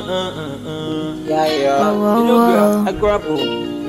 Yeah, yeah. Whoa, whoa, You know, girl, whoa. I grapple.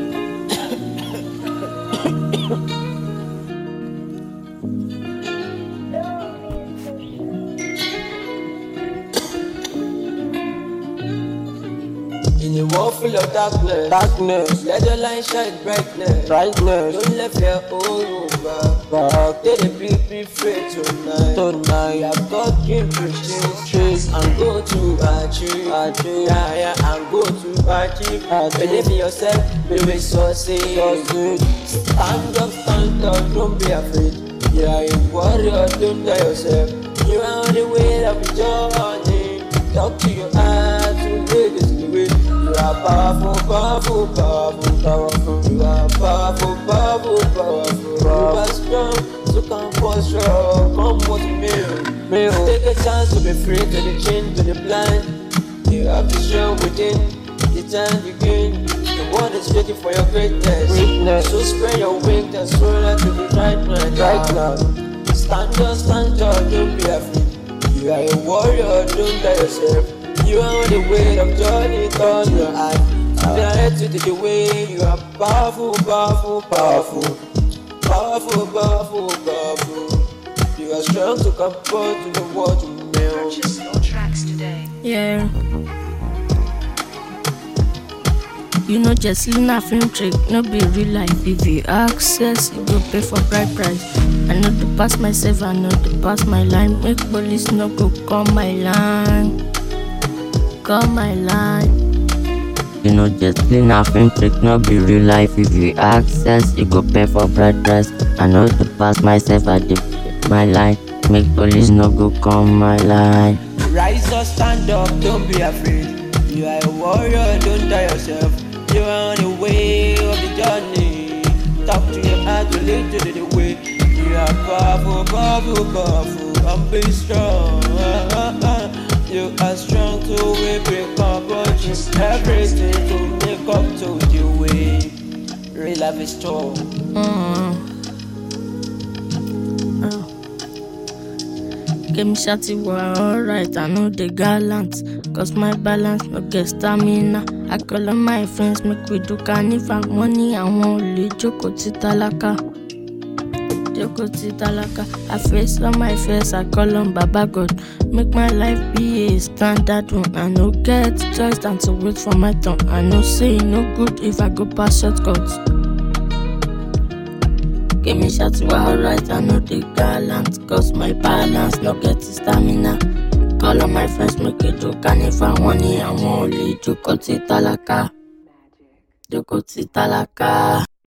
In a world full of darkness, let your light shine brightness. Don't let fear hold you back. Take the big faith tonight. Yeah, God dream to chase and go to achieve. Yeah, and go to achieve. Believe in yourself, you will succeed. Stand up, don't be afraid. You are a warrior, don't die yourself. You are on the way of your journey. Talk to your heart to lead this way. You are powerful. You are powerful. You are strong, so come for strong. Come with me. Take a chance to be free, to the chain, to the blind. You have to show within the time you gain. The world is waiting for your greatness. So spread your wings and soar to the right now. Stand up, don't be afraid. You are a warrior, don't die yourself. You are on the way of journey, turn your eye. Direct to the way you are powerful. You are strong to compare to the world you know. Purchase your tracks today. Yeah. You know, just Luna film trick, no be real life. If you access, you go pay for bride price. I know to pass myself, I know to pass my line. Make police no go call my line. You know, just clean up film trick, no be real life. If you access, you go pay for bride price. I know to pass myself, I did my line. Make police no go come my line. Rise up, stand up, don't be afraid. You are a warrior, don't die yourself. You are on the way of the journey. Talk to your heart to lead to the way. You are powerful, and be strong. You are strong to break up, but you everything to make up to the way. Real life is strong. Give me shawty, we're alright, I know they gallant. Cause my balance no get stamina. I call on my friends, make we do carnival. Money I won't leave, Joko Titalaka. I face on my face, I call on Baba God. Make my life be a standard one. I no get choice than to wait for my turn. I know say no good if I go past shortcuts. Give me shots, we're alright, I know they gallant. Cause my balance no get stamina. Call on my friends, make it do carnival. Money I won't leave, Joko Titalaka.